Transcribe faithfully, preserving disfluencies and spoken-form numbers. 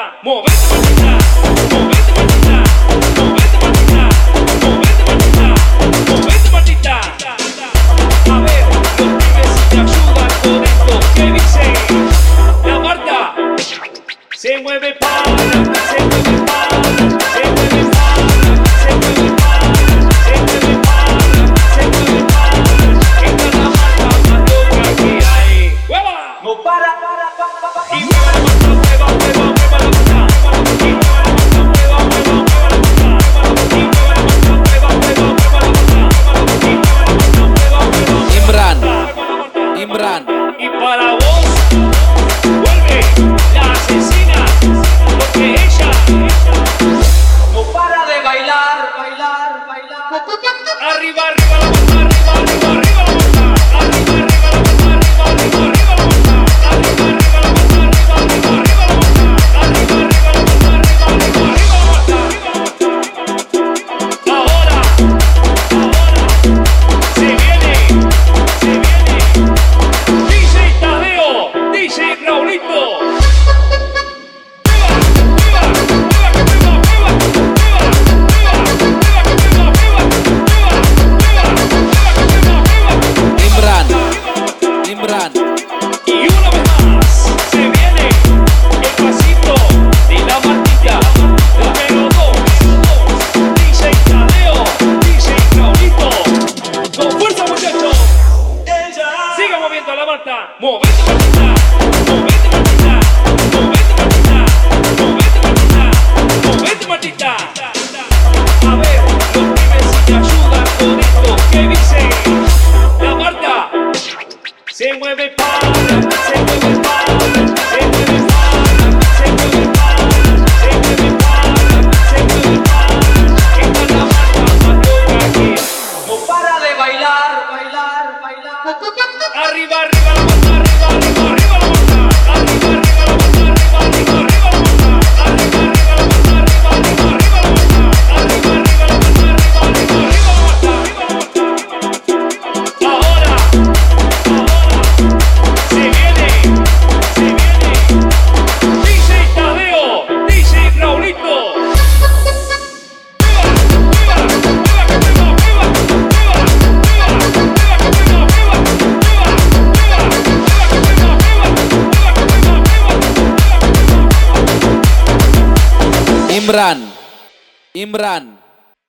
Martita, movete Martita, movete Martita, movete Martita, movete Martita, movete Martita. A ver, los pibes si te ayudan con esto, ¿qué dicen? La Marta se mueve para, se mueve para, se mueve para, se mueve para, se mueve para, se mueve para. Esta es la Marta más loca que hay. ¡Hueva! No para, para, para, para. Y mueva la Marta, mueva, mueva, mueva la Marta. Y mueva la Marta, mueva, mueva, mueva la Marta. Y mueva la Marta, mueva, mueva, mueva la Marta. Y mueva la Marta, mueva, mueva, mueva la Marta. Imran, Imran. Y para vos, vuelve la asesina, porque ella no para de bailar, bailar, bailar. Arriba, arriba la Marta, arriba, arriba, arriba la Marta. Arriba, arriba la Marta, arriba, arriba, arriba la Marta. Arriba, arriba la Marta, arriba, arriba, arriba la Marta. Arriba, arriba la Marta, arriba, arriba, arriba la Marta. Ahora, ahora, se viene, se viene. D J Tadeo, D J Raulito. Imran, Imran. Y una vez más se viene el pasito de la Martita, número dos. D J Tadeo, D J Raulito. Con fuerza, muchachos. Siga moviendo a la Marta. Movete Martita, movete Martita, movete Martita, movete Martita, movete Martita. A ver, los pibes si te ayudan con esto, ¿qué dicen? La Marta se mueve para, se mueve para, se mueve para, se mueve para, se mueve para, se mueve para. Esta es la Marta más loca que no para de bailar, bailar, bailar. Arriba, arriba la Marta, arriba, arriba, arriba la Marta. Arriba, arriba la Marta, arriba, arriba, arriba la Marta. Arriba, arriba la Marta, arriba, arriba, arriba la Marta. Arriba, arriba la Marta, arriba, arriba, arriba la Marta. Ahora, ahora, se viene, se viene. D J Tadeo, D J Raulito. Imran, Imran.